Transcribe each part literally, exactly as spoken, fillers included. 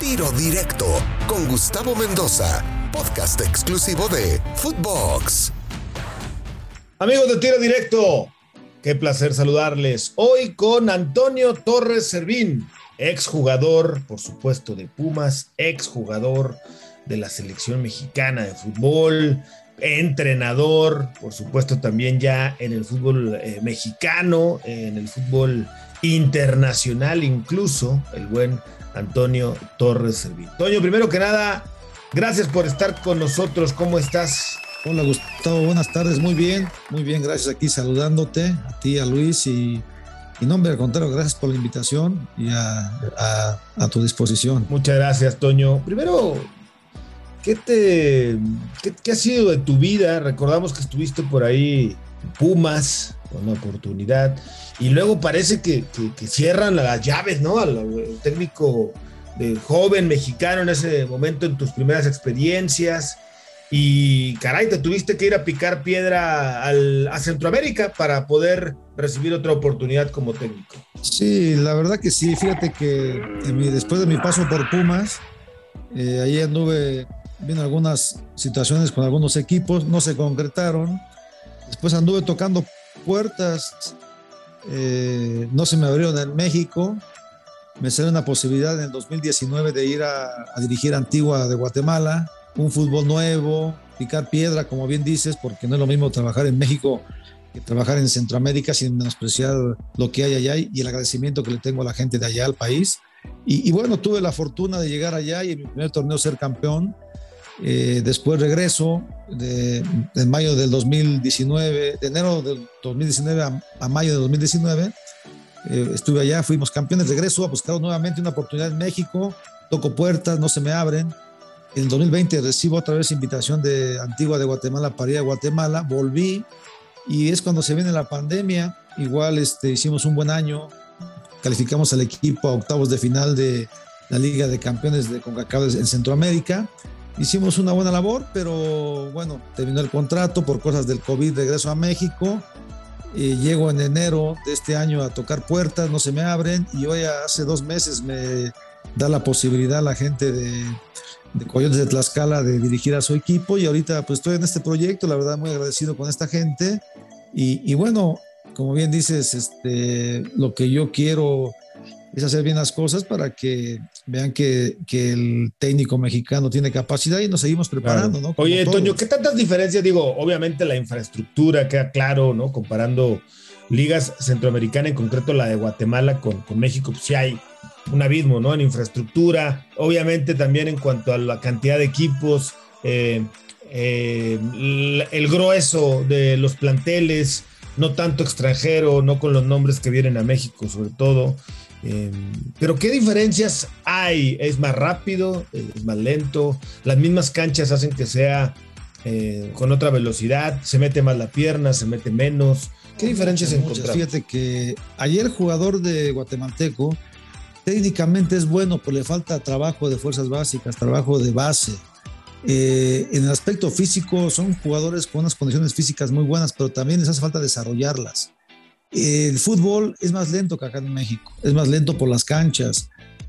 Tiro Directo con Gustavo Mendoza, podcast exclusivo de Footbox. Amigos de Tiro Directo, qué placer saludarles. Hoy con Antonio Torres Servín, exjugador, por supuesto, de Pumas, exjugador de la selección mexicana de fútbol, entrenador, por supuesto, también ya en el fútbol eh, mexicano, en el fútbol internacional, incluso el buen Antonio Torres Servín. Toño, primero que nada, gracias por estar con nosotros. ¿Cómo estás? Hola Gustavo, buenas tardes, muy bien, muy bien, gracias, aquí saludándote, a ti, a Luis y, y no, hombre, al contrario, gracias por la invitación y a, a, a tu disposición. Muchas gracias, Toño. Primero, ¿qué te qué, qué ha sido de tu vida? Recordamos que estuviste por ahí en Pumas, con una oportunidad, y luego parece que, que, que cierran las llaves, ¿no? Al, al técnico de joven mexicano en ese momento, en tus primeras experiencias. Y caray, te tuviste que ir a picar piedra al, a Centroamérica para poder recibir otra oportunidad como técnico. Sí, la verdad que sí. Fíjate que mi, después de mi paso por Pumas, eh, ahí anduve viendo algunas situaciones con algunos equipos, no se concretaron. Después anduve tocando puertas, eh, no se me abrieron en México. Me salió una posibilidad en el dos mil diecinueve de ir a, a dirigir Antigua de Guatemala. Un fútbol nuevo, picar piedra, como bien dices, porque no es lo mismo trabajar en México que trabajar en Centroamérica, sin menospreciar lo que hay allá y el agradecimiento que le tengo a la gente de allá, al país. Y, y bueno, tuve la fortuna de llegar allá y en mi primer torneo ser campeón. Eh, después regreso de, de mayo del dos mil diecinueve, de enero del dos mil diecinueve a, a mayo del dos mil diecinueve. Eh, estuve allá, fuimos campeones, regreso a buscar nuevamente una oportunidad en México, toco puertas, no se me abren. En el dos mil veinte recibo otra vez invitación de Antigua de Guatemala para ir a Guatemala, volví y es cuando se viene la pandemia. Igual este, hicimos un buen año, calificamos al equipo a octavos de final de la Liga de Campeones de CONCACAF en Centroamérica. Hicimos una buena labor, pero bueno, terminó el contrato por cosas del COVID, regreso a México. Eh, llego en enero de este año a tocar puertas, no se me abren y hoy hace dos meses me da la posibilidad a la gente de de Coyotes de Tlaxcala de dirigir a su equipo y ahorita pues estoy en este proyecto, la verdad muy agradecido con esta gente y, y bueno, como bien dices, este, lo que yo quiero es hacer bien las cosas para que vean que, que el técnico mexicano tiene capacidad y nos seguimos preparando, claro. ¿no? Como Oye, todos. Toño, ¿qué tantas diferencias? Digo, obviamente la infraestructura queda claro, ¿no? Comparando ligas centroamericanas, en concreto la de Guatemala con, con México, pues sí hay un abismo, ¿no? En infraestructura, obviamente también en cuanto a la cantidad de equipos, eh, eh, el grueso de los planteles, no tanto extranjero, no con los nombres que vienen a México sobre todo, eh, pero ¿qué diferencias hay? ¿Es más rápido? ¿Es más lento? ¿Las mismas canchas hacen que sea eh, con otra velocidad? ¿Se mete más la pierna? ¿Se mete menos? ¿Qué diferencias encontramos? Fíjate que ayer el jugador de guatemalteco técnicamente es bueno, pero le falta trabajo de fuerzas básicas, trabajo de base. Eh, en el aspecto físico son jugadores con unas condiciones físicas muy buenas, pero también les hace falta desarrollarlas. Eh, el fútbol es más lento que acá en México, es más lento por las canchas.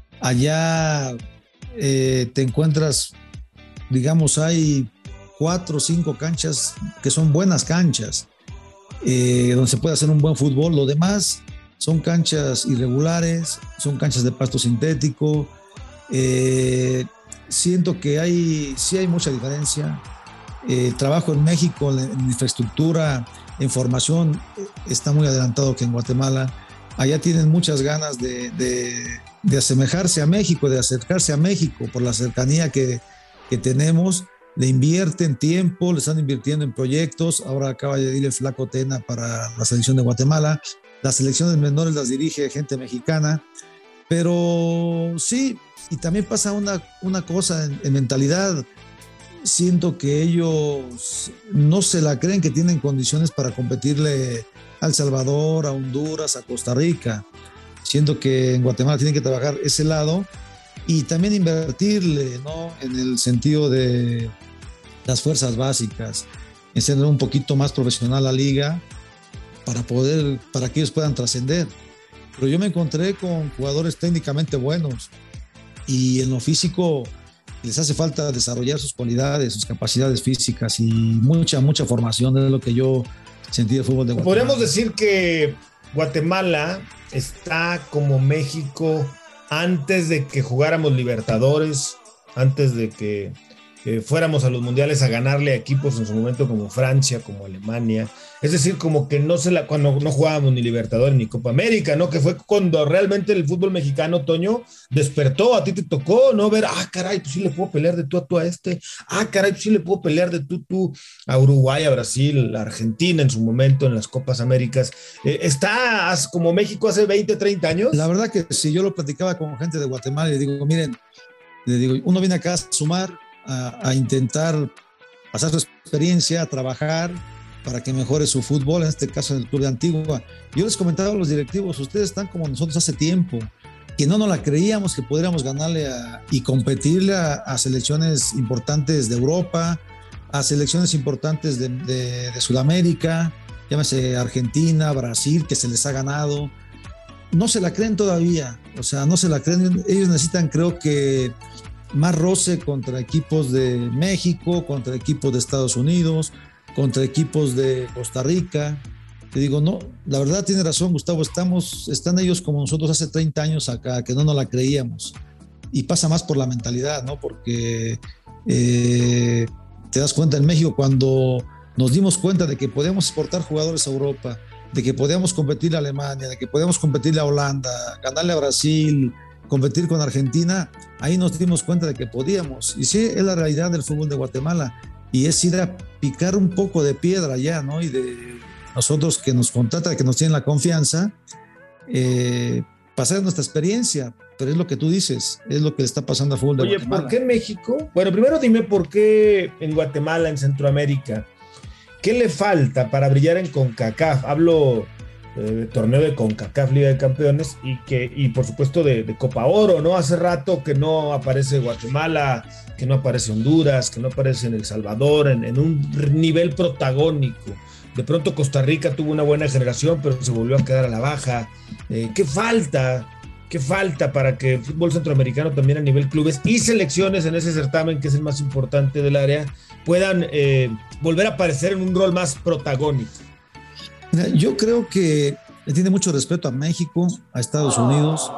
Allá eh, te encuentras, digamos, hay cuatro o cinco canchas que son buenas canchas, eh, donde se puede hacer un buen fútbol. Lo demás son canchas irregulares, son canchas de pasto sintético. Eh, siento que hay, sí hay mucha diferencia. Eh, el trabajo en México, en, en infraestructura, en formación, está muy adelantado que en Guatemala. Allá tienen muchas ganas de, de, de asemejarse a México, de acercarse a México por la cercanía que, que tenemos. Le invierten tiempo, le están invirtiendo en proyectos. Ahora acaba de ir el Flaco Tena para la selección de Guatemala. Las selecciones menores las dirige gente mexicana, pero sí, y también pasa una, una cosa en, en mentalidad. Siento que ellos no se la creen que tienen condiciones para competirle a El Salvador, a Honduras, a Costa Rica. Siento que en Guatemala tienen que trabajar ese lado y también invertirle, ¿no? En el sentido de las fuerzas básicas, hacer un poquito más profesional la liga, para poder, para que ellos puedan trascender. Pero yo me encontré con jugadores técnicamente buenos, y en lo físico les hace falta desarrollar sus cualidades, sus capacidades físicas y mucha, mucha formación, es lo que yo sentí del fútbol de Guatemala. Podríamos decir que Guatemala está como México antes de que jugáramos Libertadores, antes de que eh, fuéramos a los mundiales a ganarle a equipos en su momento como Francia, como Alemania. Es decir, como que no se la, cuando no jugábamos ni Libertadores ni Copa América, ¿no? Que fue cuando realmente el fútbol mexicano, Toño, despertó. A ti te tocó, ¿no? Ver, ah, caray, pues sí le puedo pelear de tú a tú a este. Ah, caray, pues sí le puedo pelear de tú a tú a Uruguay, a Brasil, a Argentina en su momento en las Copas Américas. Eh, ¿Está como México hace veinte, treinta años? La verdad que si yo lo platicaba con gente de Guatemala y le digo, miren, le digo, uno viene acá a sumar, a, a intentar pasar su experiencia, a trabajar para que mejore su fútbol, en este caso en el Club de Antigua. Yo les comentaba a los directivos, ustedes están como nosotros hace tiempo, que no nos la creíamos que podríamos ganarle a, y competirle a, a selecciones importantes de Europa, a selecciones importantes de, de, de Sudamérica, llámese Argentina, Brasil, que se les ha ganado. No se la creen todavía, o sea, no se la creen. Ellos necesitan, creo que, más roce contra equipos de México, contra equipos de Estados Unidos, contra equipos de Costa Rica. Te digo, no, la verdad tiene razón, Gustavo, estamos, están ellos como nosotros hace treinta años acá, que no nos la creíamos. Y pasa más por la mentalidad, ¿no? Porque eh, te das cuenta en México, cuando nos dimos cuenta de que podemos exportar jugadores a Europa, de que podíamos competir a Alemania, de que podíamos competir a Holanda, ganarle a Brasil, competir con Argentina, ahí nos dimos cuenta de que podíamos. Y sí, es la realidad del fútbol de Guatemala. Y es ir a picar un poco de piedra allá, ¿no? Y de nosotros que nos contratan, que nos tienen la confianza, eh, pasar nuestra experiencia. Pero es lo que tú dices, es lo que le está pasando al fútbol de Oye, Guatemala. ¿por qué en México? Bueno, primero dime por qué en Guatemala, en Centroamérica, ¿qué le falta para brillar en CONCACAF? Hablo de torneo de CONCACAF, Liga de Campeones, y que y por supuesto de, de Copa Oro, ¿no? Hace rato que no aparece Guatemala, que no aparece Honduras, que no aparece en El Salvador, en, en un nivel protagónico. De pronto Costa Rica tuvo una buena generación, pero se volvió a quedar a la baja. Eh, ¿Qué falta? ¿Qué falta para que el fútbol centroamericano también a nivel clubes y selecciones en ese certamen, que es el más importante del área, puedan eh, volver a aparecer en un rol más protagónico? Mira, yo creo que le tiene mucho respeto a México, a Estados Unidos.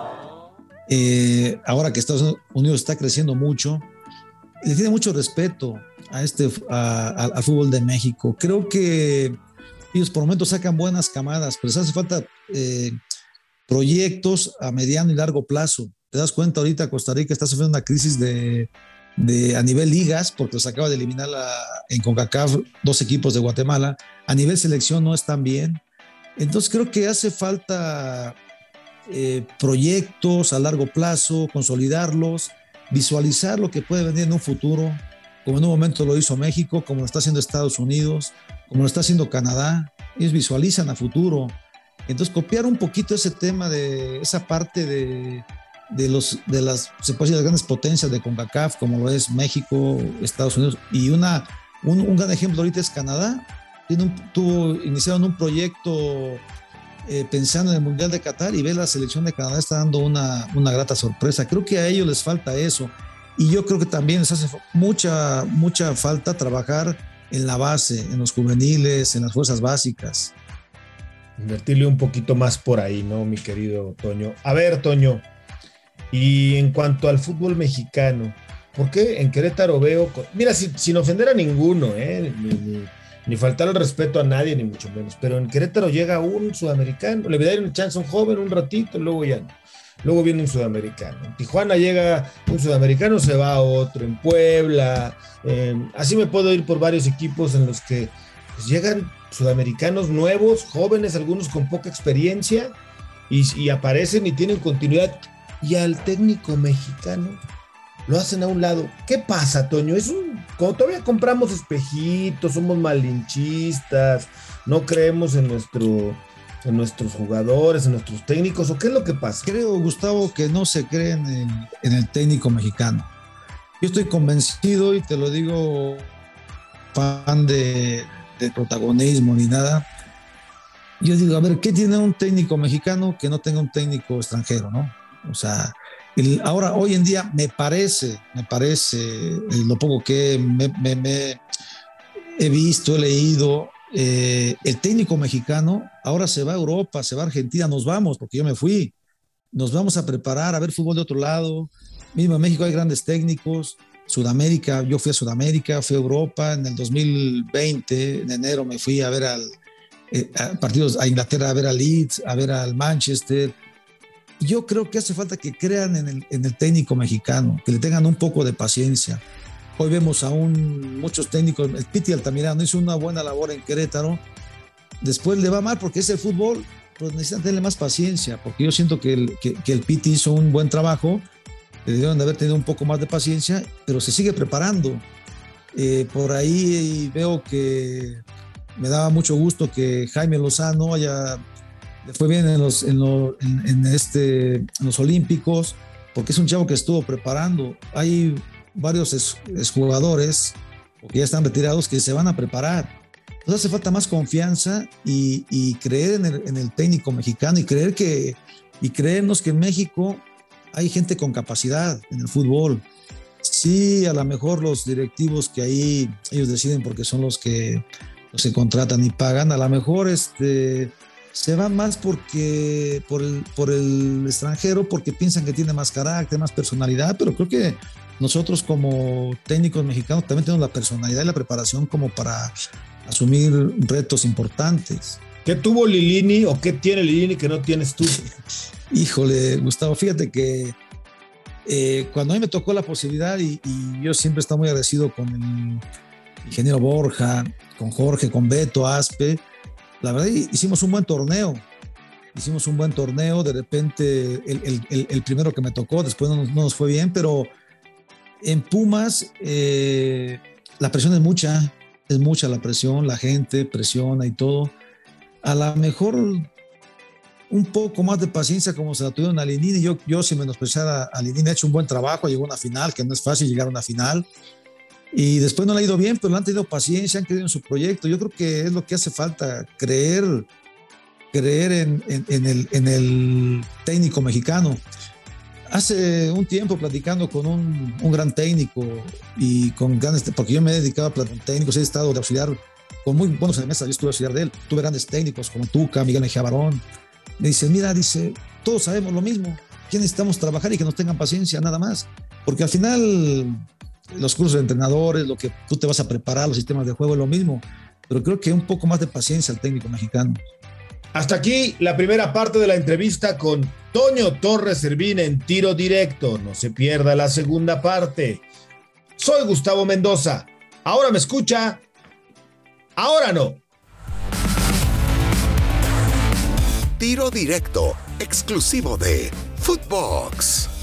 Eh, ahora que Estados Unidos está creciendo mucho, le tiene mucho respeto a este, a, a, al fútbol de México. Creo que ellos por momentos sacan buenas camadas, pero les hace falta eh, proyectos a mediano y largo plazo. Te das cuenta, ahorita Costa Rica está sufriendo una crisis de, de, a nivel ligas, porque se acaba de eliminar la, en CONCACAF dos equipos de Guatemala. A nivel selección no están bien. Entonces creo que hace falta eh, proyectos a largo plazo, consolidarlos, visualizar lo que puede venir en un futuro, como en un momento lo hizo México, como lo está haciendo Estados Unidos, como lo está haciendo Canadá. Ellos visualizan a futuro. Entonces copiar un poquito ese tema de esa parte de, de, los, de las, se puede decir, las grandes potencias de CONCACAF, como lo es México, Estados Unidos, y una, un, un gran ejemplo ahorita es Canadá. Tiene un, tuvo, iniciaron un proyecto eh, pensando en el Mundial de Qatar, y ve la selección de Canadá está dando una, una grata sorpresa. Creo que a ellos les falta eso, y yo creo que también les hace mucha, mucha falta trabajar en la base, en los juveniles, en las fuerzas básicas. Invertirle un poquito más por ahí, ¿no, mi querido Toño? A ver, Toño, y en cuanto al fútbol mexicano, ¿por qué en Querétaro veo, mira, sin, sin ofender a ninguno, ¿eh? Ni, ni, ni faltar el respeto a nadie, ni mucho menos, pero en Querétaro llega un sudamericano, le voy a dar una chance a un joven un ratito, luego ya no. Luego viene un sudamericano. En Tijuana llega un sudamericano, se va a otro. En Puebla, eh, así me puedo ir por varios equipos en los que pues, llegan sudamericanos nuevos, jóvenes, algunos con poca experiencia, y, y aparecen y tienen continuidad. Y al técnico mexicano lo hacen a un lado. ¿Qué pasa, Toño? Es un, como todavía compramos espejitos, somos malinchistas, no creemos en nuestro... en nuestros jugadores, en nuestros técnicos, ¿o qué es lo que pasa? Creo, Gustavo, que no se cree en el, en el técnico mexicano. Yo estoy convencido, y te lo digo, fan de, de protagonismo ni nada. Yo digo, a ver, ¿qué tiene un técnico mexicano que no tenga un técnico extranjero, no? O sea, El, ahora, hoy en día, me parece, me parece, eh, lo poco que me, me, me he visto, he leído, eh, el técnico mexicano ahora se va a Europa, se va a Argentina, nos vamos, porque yo me fui, nos vamos a preparar a ver fútbol de otro lado. Mismo en México hay grandes técnicos. Sudamérica, yo fui a Sudamérica, fui a Europa en el dos mil veinte, en enero me fui a ver al, eh, a partidos a Inglaterra, a ver al Leeds, a ver al Manchester. Yo creo que hace falta que crean en el, en el técnico mexicano, que le tengan un poco de paciencia. Hoy vemos aún muchos técnicos, el Piti Altamirano hizo una buena labor en Querétaro, después le va mal porque es el fútbol, pero necesitan tenerle más paciencia, porque yo siento que el, que, que el Piti hizo un buen trabajo, le debieron de haber tenido un poco más de paciencia, pero se sigue preparando. Eh, por ahí veo que me daba mucho gusto que Jaime Lozano haya, le fue bien en los, en, lo, en, en, este, en los Olímpicos, porque es un chavo que estuvo preparando. Hay varios exjugadores que ya están retirados que se van a preparar. Entonces hace falta más confianza y, y creer en el, en el técnico mexicano y creer que, y creernos que en México hay gente con capacidad en el fútbol. Sí, a lo mejor los directivos que ahí ellos deciden porque son los que, los que contratan y pagan, a lo mejor este, se van más porque, por, el, por el extranjero porque piensan que tiene más carácter, más personalidad, pero creo que nosotros como técnicos mexicanos también tenemos la personalidad y la preparación como para asumir retos importantes. ¿Qué tuvo Lilini o qué tiene Lilini que no tienes tú? Híjole, Gustavo, fíjate que eh, cuando a mí me tocó la posibilidad y, y yo siempre he estado muy agradecido con el ingeniero Borja, con Jorge, con Beto, Aspe, la verdad hicimos un buen torneo, hicimos un buen torneo, de repente el, el, el, el primero que me tocó, después no nos, no nos fue bien, pero en Pumas eh, la presión es mucha, es mucha la presión, la gente presiona y todo. A lo mejor un poco más de paciencia como se la tuvieron a Lilini. Yo, yo sin menospreciar a, a Lilini, ha hecho un buen trabajo, llegó a una final, que no es fácil llegar a una final. Y después no le ha ido bien, pero le han tenido paciencia, han creído en su proyecto. Yo creo que es lo que hace falta, creer, creer en, en, en, el, en el técnico mexicano. Hace un tiempo platicando con un, un gran técnico y con grandes, porque yo me he dedicado a platicar con técnicos, he estado de auxiliar con muy buenos en la mesa, yo estuve auxiliar de él, tuve grandes técnicos como Tuca, Miguel Mejía Barón. Me dice, mira, dice, todos sabemos lo mismo, que necesitamos trabajar y que nos tengan paciencia, nada más, porque al final los cursos de entrenadores, lo que tú te vas a preparar, los sistemas de juego es lo mismo, pero creo que un poco más de paciencia al técnico mexicano. Hasta aquí la primera parte de la entrevista con Toño Torres Servín en Tiro Directo. No se pierda la segunda parte. Soy Gustavo Mendoza. Ahora me escucha, ahora no. Tiro Directo, exclusivo de Footbox.